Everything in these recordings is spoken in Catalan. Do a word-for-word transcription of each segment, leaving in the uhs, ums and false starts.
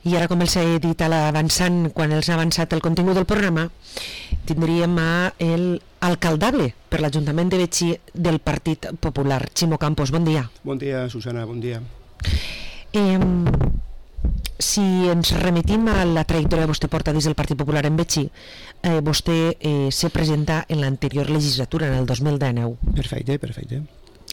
I ara, com els he dit a l'avançant, quan els ha avançat el contingut del programa, tindríem a el alcaldable per l'Ajuntament de Betxí del Partit Popular, Ximo Campos. Bon dia. Bon dia, Susana, bon dia. Eh, si ens remetim a la trajectòria que vostè porta des del Partit Popular en Betxí, eh, vostè eh, se presenta en l'anterior legislatura, en el dos mil dinou. Perfecte, perfecte.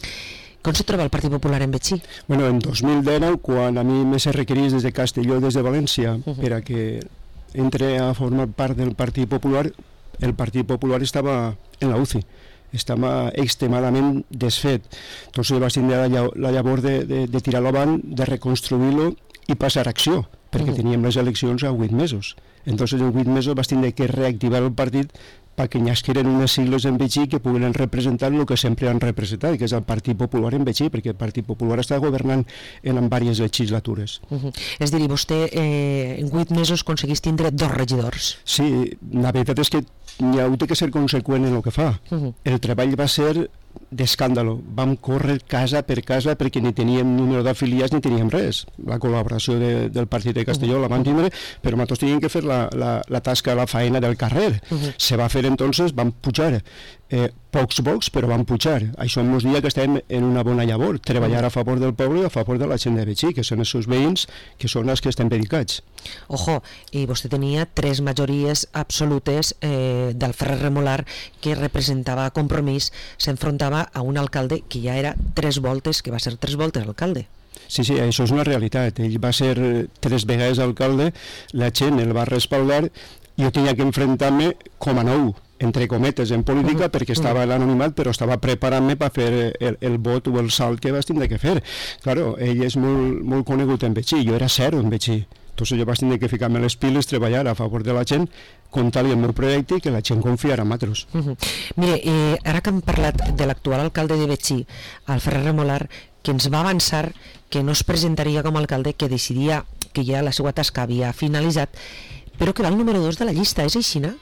Com se troba el Partit Popular en Betxí? Bueno, en dos mil dinou, quan a mi me se requerís des de Castelló i des de València uh -huh. per a que entre a formar part del Partit Popular, el Partit Popular estava en la U C I, estava extremadament desfet. Entonces vaig tindre la, la llavor de, de, de tirar-lo avant, de reconstruir-lo i passar a acció, perquè uh -huh. teníem les eleccions a vuit mesos. Entonces en vuit mesos vaig tindre que reactivar el partit perquè nasqueren unes sigles en Betxí que puguen representar el que sempre han representat, que és el Partit Popular en Betxí, perquè el Partit Popular està governant en diverses legislatures. Uh -huh. És a dir, vostè eh, en vuit mesos aconseguís tindre dos regidors. Sí, la veritat és que n'hi ha hagut que ser conseqüent en el que fa. Uh -huh. El treball va ser d'escàndalo. Vam córrer casa per casa perquè ni teníem número d'afiliats ni teníem res. La col·laboració de, del Partit de Castelló uh -huh. la vam tindre, però nosaltres teníem que fer la, la, la tasca, la feina del carrer. Uh -huh. Se va fer entonces, vam pujar eh, pocs vots, però vam pujar. Això ens dia que estem en una bona llavor, treballar a favor del poble i a favor de la gent de Betxí, que són els seus veïns, que són els que estem dedicats. Ojo, i vostè tenia tres majories absolutes eh, del Ferrer Remolar, que representava Compromís, s'enfrontava a un alcalde que ja era tres voltes, que va ser tres voltes alcalde. Sí, sí, això és una realitat. Ell va ser tres vegades alcalde, la gent el va respaldar, i jo tenia que enfrontar-me com a nou, entre cometes, en política, uh -huh. perquè estava en l'anonimat, però estava preparant-me per fer el, el vot o el salt que vaig tindre que fer. Claro, ell és molt, molt conegut en Betxí, jo era zero en Betxí. Entonces jo vaig tindre que ficar-me les piles, treballar a favor de la gent, contar-li el meu projecte i que la gent confiara en altres. Uh -huh. Mire, eh, ara que hem parlat de l'actual alcalde de Betxí, el Ferrer Remolar, que ens va avançar que no es presentaria com a alcalde, que decidia que ja la seva tasca havia finalitzat, però que va el número dos de la llista, és així, no?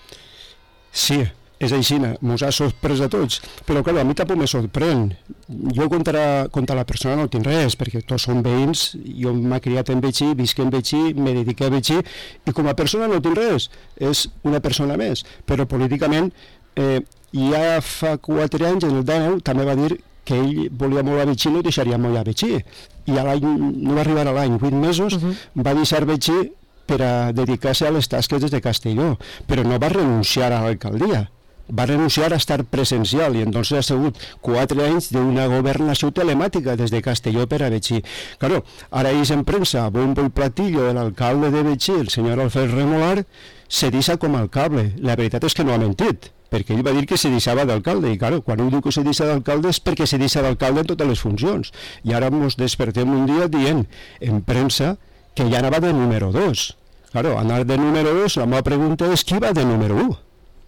Sí, és així, mos ha sorprès a tots, però clar, a mi tampoc me sorprèn. Jo contra, contra la persona no tinc res, perquè tots són veïns, jo m'he criat en Betxí, visc en Betxí, me dediqué a Betxí, i com a persona no tinc res, és una persona més, però políticament eh, ja fa quatre anys, en el dinou, també va dir que ell volia molt a Betxí, no deixaria molt a Betxí, i a l'any, no va arribar a l'any, vuit mesos, uh -huh. va deixar Betxí per a dedicar-se a les tasques des de Castelló, però no va renunciar a l'alcaldia, va renunciar a estar presencial, i entonces ha sigut quatre anys d'una governació telemàtica des de Castelló per a Betxí. Claro, ara ells en premsa, bombo i platillo de l'alcalde de Betxí, el senyor Alfred Remolar, se deixa com a alcalde. La veritat és que no ha mentit, perquè ell va dir que se deixava d'alcalde, i claro, quan ell diu que se deixa d'alcalde és perquè se deixa d'alcalde en totes les funcions. I ara ens despertem un dia dient en premsa que ja anava de número dos. Claro, anar de número dos, la meva pregunta és qui va de número u?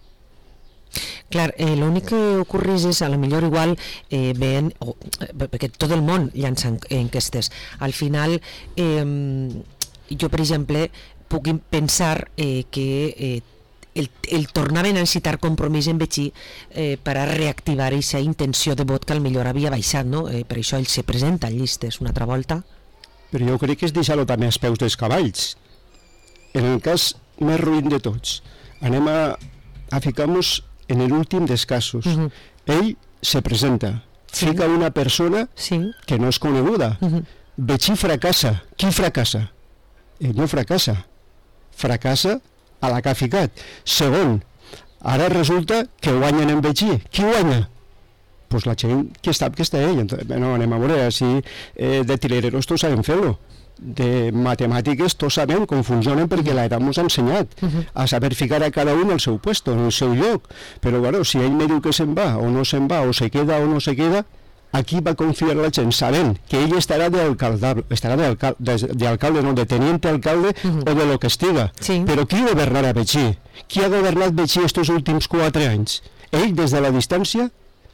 Clar, eh, l'únic que ocorreix és, a lo millor igual, eh, veient, oh, perquè tot el món llança enquestes. Al final, eh, jo, per exemple, puc pensar eh, que eh, el, el tornaven a necessitar Compromís en Betxí eh, per a reactivar aquesta intenció de vot que al millor havia baixat, no? Eh, per això ell se presenta en llistes una altra volta. Però jo crec que és deixar-lo també als peus dels cavalls. En el cas més ruïn de tots, anem a, a ficar-nos en l'últim dels casos. Uh -huh. Ell se presenta, sí. Fica una persona sí. que no és coneguda. Uh -huh. Betxí fracassa. Qui fracassa? Ell no fracassa. Fracassa a la que ha ficat. Segon, ara resulta que guanyen en Betxí. Qui guanya? Pues la gent que sap que està ell. No, anem a veure, si eh, de tireros tots sabem fer-ho, de matemàtiques tots sabem com funcionen perquè l'edat mos ha ensenyat uh-huh. a saber ficar a cada un al seu puesto, en el seu lloc, però claro, si ell me diu que se'n va o no se'n va, o se queda o no se queda, aquí va confiar la gent sabent que ell estarà d'alcalde, estarà d'alcalde, no, de teniente alcalde uh-huh. o de lo que estiga, sí. Però qui governarà Betxí? Qui ha governat Betxí estos últims quatre anys? Ell des de la distància?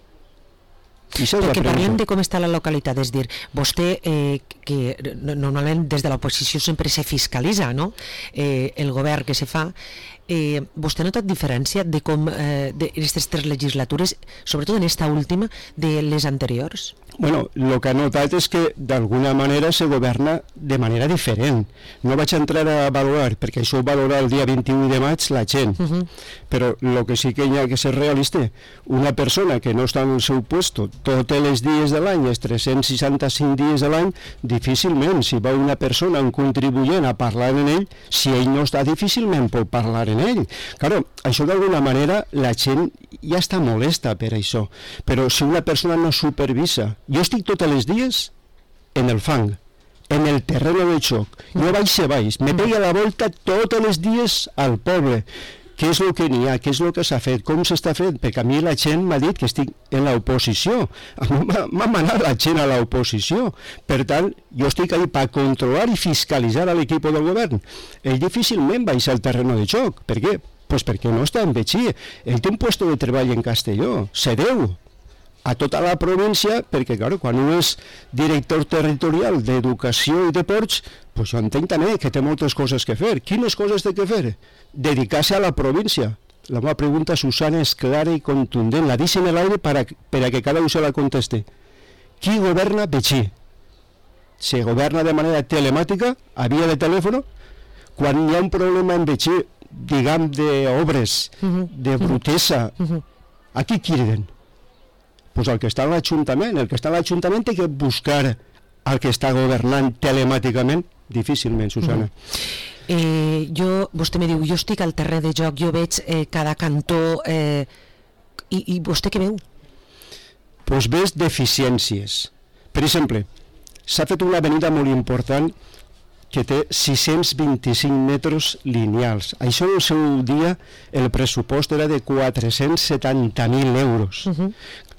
Perquè parlem de com està la localitat, és dir, vostè, eh, que normalment des de l'oposició sempre se fiscalitza, no?, eh, el govern que se fa, Eh, vostè ha notat diferència de com eh, d'aquestes tres legislatures, sobretot en esta última, de les anteriors? Bueno, el que he notat és que d'alguna manera se governa de manera diferent. No vaig entrar a valorar, perquè això ho valora el dia vint-i-u de maig la gent, uh -huh. però el que sí que hi ha que ser realista, una persona que no està en el seu puesto tots els dies de l'any, els tres-cents seixanta-cinc dies de l'any, difícilment, si va una persona, un contribuent a parlar en ell, si ell no està, difícilment pot parlar en ell. Claro, això d'alguna manera la gent ja està molesta per això, però si una persona no supervisa, jo estic tots els dies en el fang, en el terreno de xoc, jo baix a baix, me pega la volta tots els dies al poble. Què és el que n'hi ha, què és el que s'ha fet, com s'està fent, perquè a mi la gent m'ha dit que estic en l'oposició, a mi m'ha manat la gent a l'oposició, per tant, jo estic ahí per controlar i fiscalitzar a l'equip del govern. Ell difícilment baixa al terreno de xoc, per què? Pues perquè no està en Betxí, ell té un puesto de treball en Castelló, se deu a tota la província, perquè, clar, quan un és director territorial d'Educació i de Ports, pues jo entenc també que té moltes coses que fer. Quines coses té que fer? Dedicar-se a la província. La meva pregunta, Susana, és clara i contundent. La deixo en l'aire per a, per a que cada un se la conteste. Qui governa Betxí? Se governa de manera telemàtica, a via de telèfon? Quan hi ha un problema en Betxí, diguem, d'obres, de brutesa, a qui criden? Pues el que està a l'Ajuntament. El que està a l'Ajuntament té que buscar el que està governant telemàticament. Difícilment, Susana. Uh-huh. eh, jo, vostè me diu, jo estic al terreny de joc, jo veig eh, cada cantó, eh, i, i vostè què veu? Pues ves deficiències. Per exemple, s'ha fet una avenida molt important que té sis-cents vint-i-cinc metres lineals. Això en el seu dia el pressupost era de quatre-cents setanta mil euros. Uh-huh.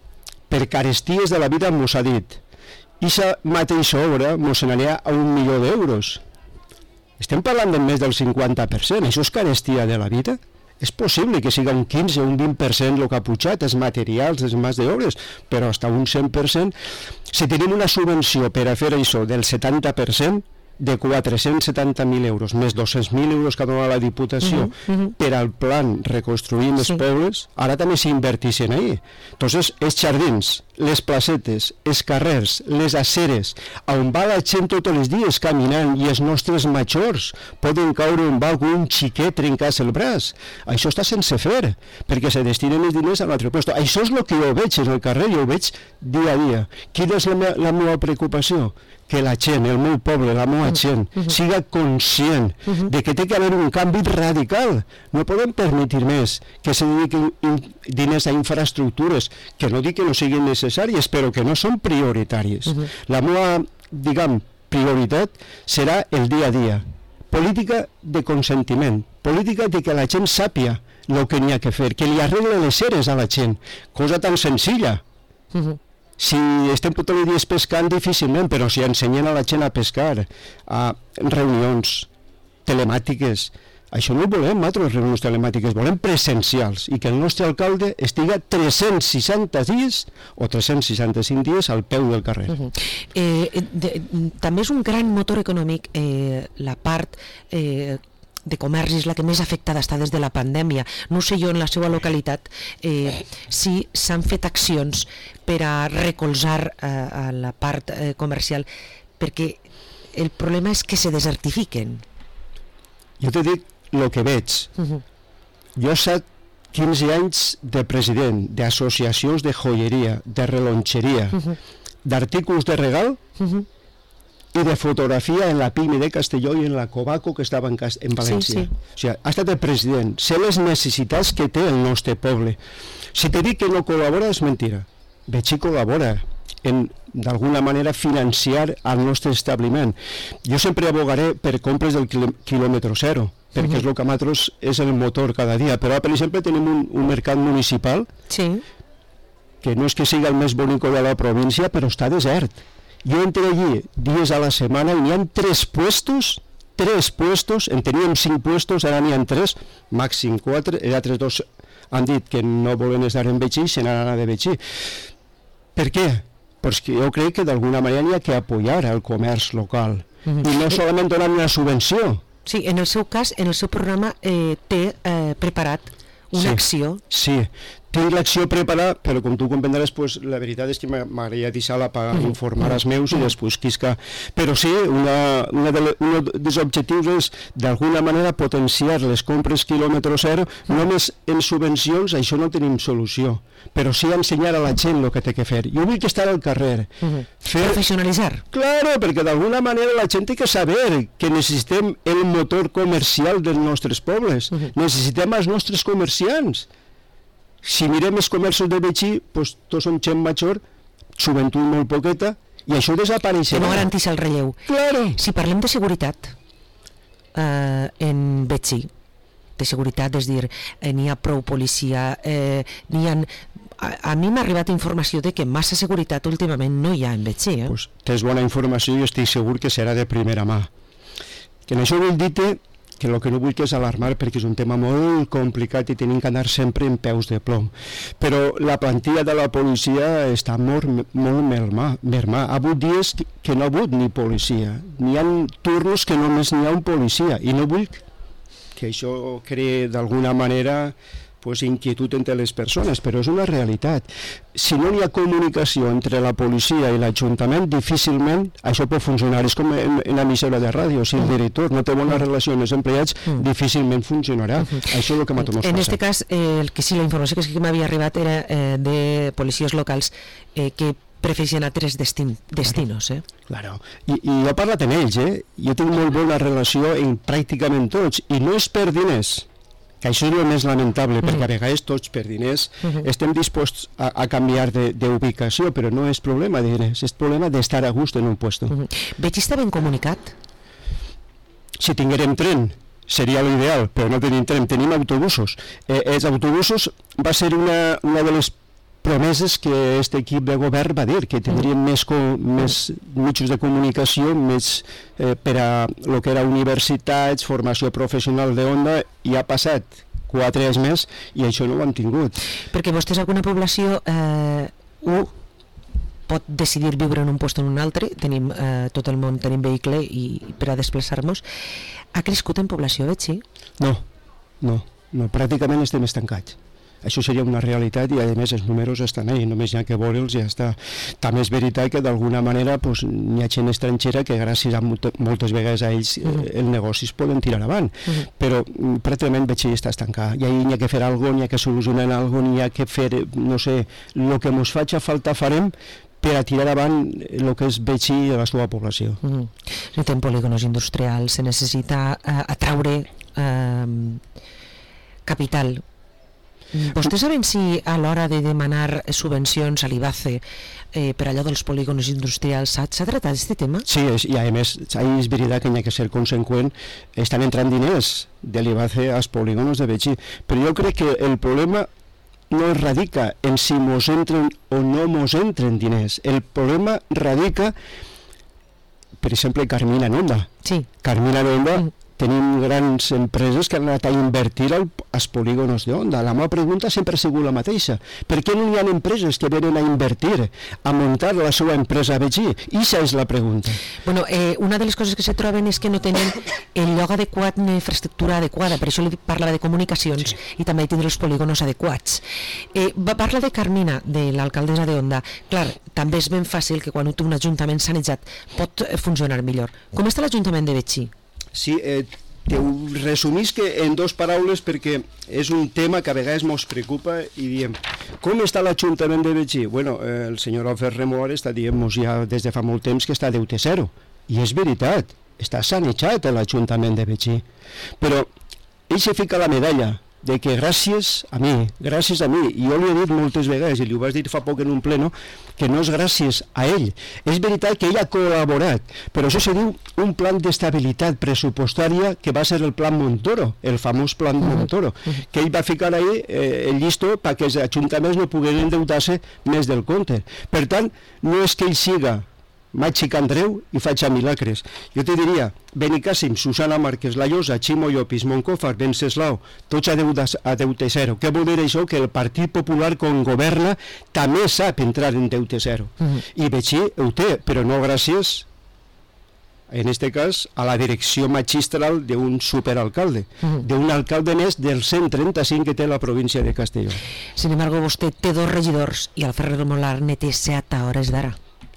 Per caresties de la vida mos ha dit, aquesta mateixa obra mos n'anirà a un milió d'euros. Estem parlant de més del cinquanta per cent, això és carestia de la vida? És possible que siga un quinze o un vint per cent el que ha pujat, els materials, els mas d'obres, però hasta un cent per cent. Si tenim una subvenció per a fer això del setanta per cent, de quatre-cents setanta mil euros, més dos-cents mil euros que dona la Diputació uh-huh, uh-huh. per al plan reconstruint els sí. pobles, ara també s'invertissin ahí. Entonces, els jardins, les placetes, els carrers, les aceres, on va la gent tots els dies caminant i els nostres majors poden caure on va algun xiquet trencar-se el braç. Això està sense fer, perquè se destinen els diners a un altre lloc. Això és el que jo veig en el carrer, jo ho veig dia a dia. Quina és la, me la meva preocupació? Que la gent, el meu poble, la meva gent, uh-huh. siga conscient uh-huh. de que té que haver un canvi radical. No podem permetre més que se dediquin diners a infraestructures, que no dic que no siguin necessàries, però que no són prioritàries. Uh-huh. La meva, diguem, prioritat serà el dia a dia. Política de consentiment, política de que la gent sàpia el que n'hi ha que fer, que li arregle les eres a la gent, cosa tan senzilla. Uh-huh. Si estem tots els dies pescant, difícilment, però si ensenyen a la gent a pescar, a reunions telemàtiques, això no ho volem, altres reunions telemàtiques, volem presencials, i que el nostre alcalde estiga tres-cents seixanta dies o tres-cents seixanta-cinc dies al peu del carrer. Uh-huh. eh, de, també és un gran motor econòmic eh, la part eh, de comerç, és la que més afectada està des de la pandèmia. No sé jo en la seva localitat eh, si s'han fet accions per a recolzar eh, a la part eh, comercial, perquè el problema és que se desertifiquen. Jo te dic el que veig. Uh-huh. Jo he estat quinze anys de president d'associacions de joieria, de relonxeria, uh-huh. d'artículos de regal, uh-huh. i de fotografia en la Pime de Castelló i en la Cobaco que estava en, en València. Sí, sí. O sigui, ha estat el president. Sé les necessitats que té el nostre poble. Si te dic que no col·labora, és mentira. Betxí col·labora en, d'alguna manera, financiar el nostre establiment. Jo sempre abogaré per compres del quilòmetre zero, perquè uh-huh. és el que a nosaltres és el motor cada dia. Però, per exemple, tenim un, un mercat municipal sí. que no és que sigui el més bonic de la província, però està desert. Jo entré allí dies a la setmana i n'hi ha tres puestos, tres puestos, en teníem cinc puestos, ara n'hi ha tres, màxim quatre, els altres dos han dit que no volen estar en Betxí i se n'han de Betxí. Per què? Perquè jo crec que d'alguna manera hi ha que apoyar el comerç local, mm-hmm. i no solament donar una subvenció, Sí, en el seu cas, en el seu programa eh, té eh, preparat una sí, acció. Sí, tinc l'acció preparada, però com tu comprendràs, pues, la veritat és que m'agradaria deixar-la per mm. informar els meus mm. i després quisca... Però sí, una, una de le, un dels objectius és d'alguna manera potenciar les compres quilòmetre zero, mm. només en subvencions això no tenim solució, però sí ensenyar a la gent el que té que fer. Jo vull que estar al carrer. Mm. Fer... Professionalitzar. Claro, perquè d'alguna manera la gent té que saber que necessitem el motor comercial dels nostres pobles, mm. necessitem els nostres comerciants. Si mirem els comerços de Betxí, pues, tots són gent major, joventut molt poqueta, i això desapareixerà. Que no garanteix el relleu. Claro. Si parlem de seguretat eh, en Betxí, de seguretat, és dir, eh, n'hi ha prou policia, eh, n'hi ha... A, a mi m'ha arribat informació de que massa seguretat últimament no hi ha en Betxí. Eh? Pues, tens bona informació i estic segur que serà de primera mà. Que en això vull dir-te que el que no vull que és alarmar perquè és un tema molt complicat i tenim que anar sempre en peus de plom. Però la plantilla de la policia està molt, molt mermà. mermà. Ha hagut dies que no ha hagut ni policia. N'hi ha turnos que només n'hi ha un policia i no vull que això cree d'alguna manera pues, inquietud entre les persones, però és una realitat. Si no hi ha comunicació entre la policia i l'Ajuntament, difícilment això pot funcionar. És com en, en emissora de ràdio, si el director no té bona relació amb els empleats, mm. difícilment funcionarà. Mm. Això és el que m'ha tomat. En aquest cas, eh, el que sí, la informació que sí que m'havia arribat era eh, de policies locals eh, que prefereixen altres destin, destinos. Eh? Claro. I, I jo he parlat amb ells, eh? Jo tinc molt bona relació en pràcticament tots, i no és per diners, que això és el més lamentable, perquè a vegades tots per diners estem disposats a, a canviar d'ubicació, però no és problema de diners, és problema d'estar a gust en un puesto. Betxí està ben comunicat? Si tinguérem tren, seria l'ideal, però no tenim tren, tenim autobusos. Eh, els autobusos va ser una, una de les promeses que aquest equip de govern va dir, que tindrien més, més mitjans de comunicació, més eh, per a el que era universitats, formació professional d'Onda, i ha passat quatre anys més i això no ho han tingut. Perquè vostès, alguna població, eh, u, pot decidir viure en un lloc o en un altre, tenim eh, tot el món, tenim vehicle i per a desplaçar-nos. Ha crescut en població, Betxí? No, no, no, pràcticament estem estancats. Això seria una realitat i a més els números estan ahí, només hi ha que veure'ls i ja està. També és veritat que d'alguna manera pues, hi ha gent estrangera que gràcies a moltes vegades a ells uh-huh. eh, el negoci es poden tirar avant, uh-huh. però pràcticament Betxí està estancat, i ahí n'hi ha que fer alguna cosa, n'hi ha que solucionar alguna cosa, n'hi ha que fer, no sé, el que ens faci falta farem per a tirar avant el que és Betxí i la seva població. Uh-huh. Necessitem polígonos industrials, se necessita uh, atraure uh, capital. Vostès saben si a l'hora de demanar subvencions a l'IBACE eh, per allò dels polígons industrials s'ha tratat aquest tema? Sí, és, i a més és veritat que hi ha que ser conseqüent. Estan entrant diners de l'IBACE als polígons de Betxí, però jo crec que el problema no radica en si mos entren o no mos entren diners. El problema radica, per exemple, Carmina Nonda. Sí. Carmina Nonda mm. tenim grans empreses que han anat a invertir al, als polígons d'Onda. La meva pregunta sempre ha sigut la mateixa. Per què no hi ha empreses que venen a invertir, a muntar la seva empresa a Betxí? I això és la pregunta. Bueno, eh, una de les coses que se troben és que no tenen el lloc adequat ni infraestructura adequada, per això li parlava de comunicacions, sí. I també tindre els polígons adequats. Eh, va parlar de Carmina, de l'alcaldessa d'Onda. Clar, també és ben fàcil que quan un ajuntament sanejat pot funcionar millor. Com està l'Ajuntament de Betxí? Sí, eh, te ho resumisc en dues paraules perquè és un tema que a vegades ens preocupa i diem, com està l'Ajuntament de Betxí? Bueno, eh, el senyor Ofer Remor està dient-nos ja des de fa molt temps que està a deute zero, i és veritat, està sanejat l'Ajuntament de Betxí, però ell se fica la medalla de que gràcies a mi, gràcies a mi, i jo li he dit moltes vegades, i li ho vaig dir fa poc en un pleno, que no és gràcies a ell. És veritat que ell ha col·laborat, però això se diu un plan d'estabilitat pressupostària que va ser el plan Montoro, el famós plan Montoro, que ell va ficar ahí eh, el llistó perquè els ajuntaments no pogueren endeutar-se més del compte. Per tant, no és que ell siga Màgic Andreu i faig a milagres. Jo te diria, Benicàssim, Susana Márquez, La Llosa, Ximo Llopis, Moncófar, Venceslau, tots a deute, a deute zero. Què vol dir això? Que el Partit Popular, quan governa, també sap entrar en deute zero. Uh-huh. I Betxí ho té, però no gràcies en este cas, a la direcció magistral d'un superalcalde, uh-huh. d'un alcalde més dels cent trenta-cinc que té la província de Castelló. Sin embargo, vostè té dos regidors i el Ferrer del Molar ne té set a hores d'ara.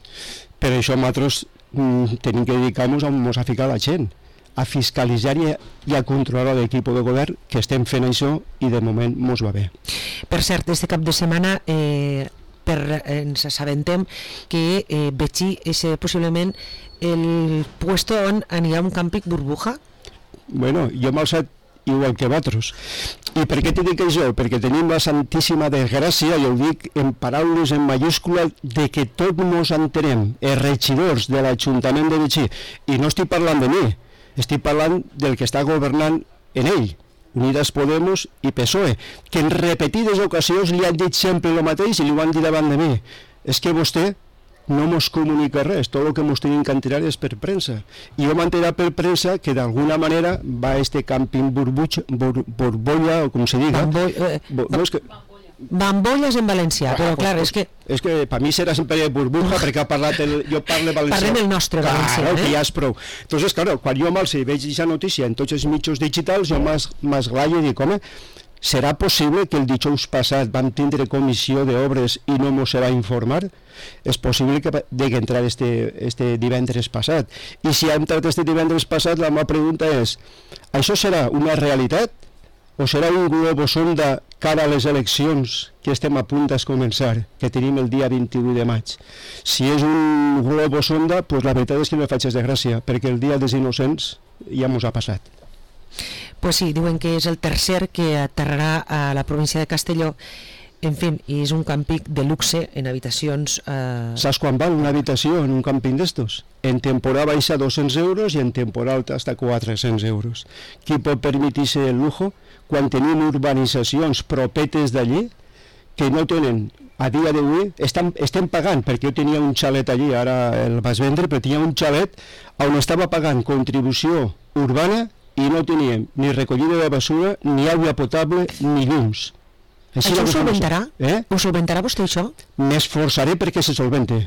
Per això nosaltres mm, tenim que dedicar-nos a, a ficar la gent, a fiscalitzar i a, i a controlar l'equip de govern, que estem fent això i de moment mos va bé. Per cert, este cap de setmana eh, per, eh, ens assabentem que eh, Betxí és eh, possiblement el puesto on anirà un càmping burbuja. Bueno, jo m'he alçat igual que vosaltres. I per què t'hi dic això? Perquè tenim la santíssima desgràcia, i ho dic en paraules en mayúscula, de que tots ens entenem, els regidors de l'Ajuntament de Betxí, i no estic parlant de mi, estic parlant del que està governant en ell, Unidas Podemos i P S O E, que en repetides ocasions li han dit sempre el mateix i li ho han dit davant de mi. És que vostè no mos comunica res, tot el que mos tenim que enterar és per premsa. I jo m'enterar per premsa que d'alguna manera va este càmping burbuix, bur, burbolla, o com se diga. Bamboll, eh, Bo, no, és que... Bambolles en valencià, però clar, és que... És que per mi serà sempre burbuja, perquè ha parlat el, jo parlo valencià. Parlem el nostre valencià, claro, eh? que ja és prou. Entonces, claro, quan jo m'alço i veig aquesta notícia en tots els mitjans digitals, jo m'esglaio i dic, home, serà possible que el dijous passat vam tindre comissió d'obres i no mos serà informar? És possible que degui entrar este, este divendres passat. I si ha entrat este divendres passat, la meva pregunta és, això serà una realitat o serà un globo sonda cara a les eleccions que estem a punt de començar, que tenim el dia vint-i-u de maig? Si és un globo sonda, pues la veritat és que no me faig de gràcia, perquè el dia dels innocents ja mos ha passat. Pues sí, diuen que és el tercer que aterrarà a la província de Castelló. En fi, i és un càmping de luxe en habitacions... Eh... Saps quan val una habitació en un càmping d'estos? En temporada baixa dos-cents euros i en temporada alta hasta quatre-cents euros. Qui pot permetir-se el lujo quan tenim urbanitzacions propetes d'allí que no tenen, a dia d'avui, estem, estem pagant, perquè jo tenia un xalet allí, ara el vaig vendre, però tenia un xalet on estava pagant contribució urbana i no teníem ni recollida de basura, ni aigua potable, ni llums. Així això ho solventarà? Eh? Ho solventarà vostè, això? M'esforçaré perquè se solvente.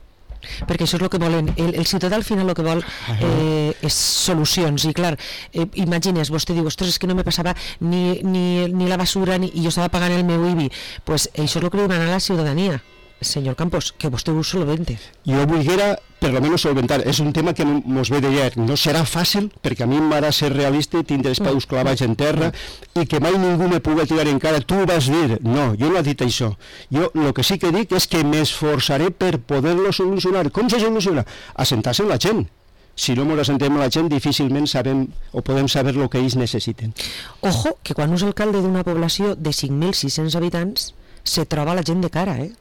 Perquè això és el que volen. El, el ciutadà al final el que vol eh, és solucions. I clar, eh, imagines, vostè diu, ostres, és que no me passava ni, ni, ni la basura ni, i jo estava pagant el meu I B I. Pues això és el que li demana a la ciutadania, senyor Campos, que vostè ho solvente. Jo volguera, per lo menos, solventar. És un tema que mos ve de llarg. No serà fàcil, perquè a mi m'agrada ser realista i tindre els peus clavats en terra i que mai ningú me pugui tirar en cara. Tu ho vas dir. No, jo no he dit això. Jo el que sí que dic és que m'esforçaré per poder-lo solucionar. Com se soluciona? Assentar-se amb la gent. Si no ens assentem amb la gent, difícilment sabem o podem saber el que ells necessiten. Ojo, que quan és alcalde d'una població de cinc mil sis-cents habitants, se troba la gent de cara, eh?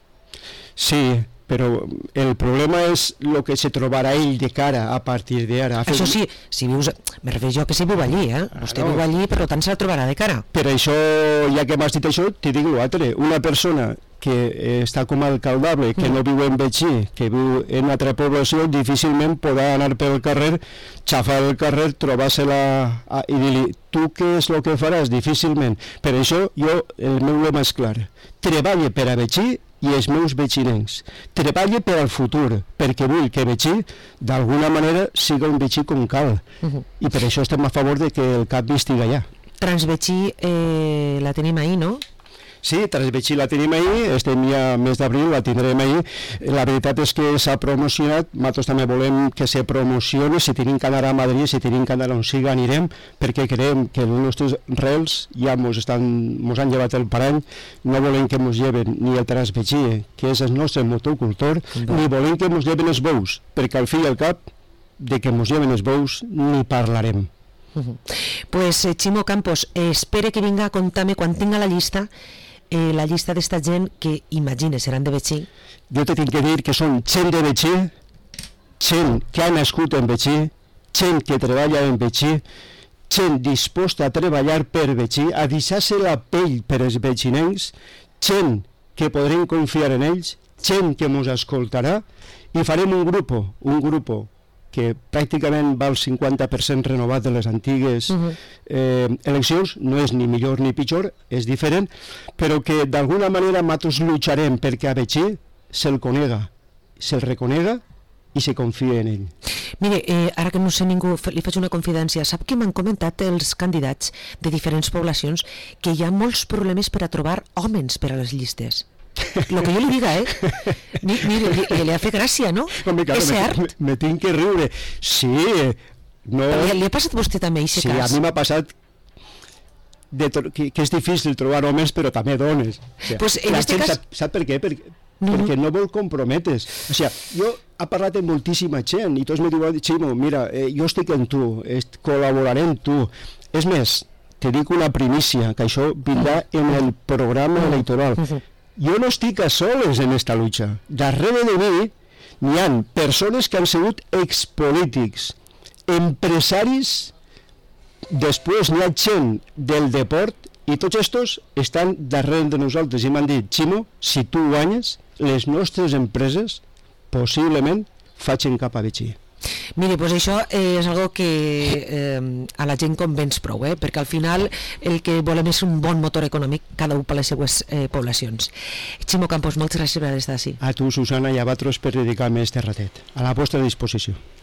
Sí, però el problema és el que se trobarà ell de cara a partir d'ara. Això sí, si vius, me refereixo que si viu allí, eh? Vostè viu allí, per tant se la trobarà de cara. Per això, ja que m'has dit això, t'hi dic l'altre. Una persona que està com a alcaldable, que no viu en Betxí, que viu en una altra població, difícilment podrà anar pel carrer, xafar el carrer, trobar-se-la i dir-li, tu què és el que faràs? Difícilment. Per això, jo, el meu lema és clar. Treballe per a Betxí i els meus betxinencs. Treballe per al futur, perquè vull que Betxí, d'alguna manera, siga un Betxí com cal. Uh-huh. I per això estem a favor de que el canvi estigui allà. Transbetxí eh, la tenim ahir, no? Sí, Transbetxí la tenim ahir, estem ja mes d'abril, la tindrem ahir. La veritat és que s'ha promocionat, nosaltres també volem que se promocioni, si tenim que anar a Madrid, si tenim que anar on siga, anirem, perquè creiem que els nostres rels ja mos, estan, mos han llevat el parany, no volem que mos lleven ni el Transbetxí, que és el nostre motocultor, no. Ni volem que mos lleven els bous, perquè al fi i al cap, de que mos lleven els bous, ni parlarem. Uh-huh. Pues eh, Ximo Campos, eh, espere que vinga a contar-me quan tinga la llista, Eh, la llista d'esta gent que, imagines, seran de Betxí. Jo te tinc que dir que són gent de Betxí, gent que ha nascut en Betxí, gent que treballa en Betxí, gent disposta a treballar per Betxí, a deixar-se la pell per als betxinencs, gent que podrem confiar en ells, gent que ens escoltarà, i farem un grup, un grup que pràcticament va al cinquanta per cent renovat de les antigues uh-huh. eh, eleccions, no és ni millor ni pitjor, és diferent, però que d'alguna manera nosaltres lucharem perquè a Betxí se'l conega, se'l reconega i se confia en ell. Mire, eh, ara que no sé ningú, li faig una confidència. Sap que m'han comentat els candidats de diferents poblacions que hi ha molts problemes per a trobar homes per a les llistes. Lo que jo li diga, eh? Mire, li, li ha fet gràcia, no? Home, claro, és cert? Me, me tinc que riure. Sí, no... Li, li ha passat a vostè també, aquest sí, cas? Sí, a mi m'ha passat de que, que és difícil trobar homes, però també dones. O sea, pues en este cas... sap, sap per què? Perquè, no, perquè no. no vol comprometes. O sea, jo he parlat amb moltíssima gent i tots me diuen, Ximo, mira, eh, jo estic en tu, est, col·laboraré amb tu. És més, te dic una primícia, que això vindrà en el programa electoral. Jo no estic a soles en esta lucha. Darrere de mi n'hi ha persones que han sigut expolítics, empresaris, després n'hi ha gent del deport i tots estos estan darrere de nosaltres i m'han dit, Ximo, si tu guanyes, les nostres empreses possiblement facin cap a Betxí. Mire, pues això eh, és algo que eh, a la gent convenç prou, eh? Perquè al final el que volem és un bon motor econòmic cada un per les seues eh, poblacions. Ximo Campos, moltes gràcies per estar així. A tu, Susana, i a vosaltres per dedicar-me este ratet. A la vostra disposició.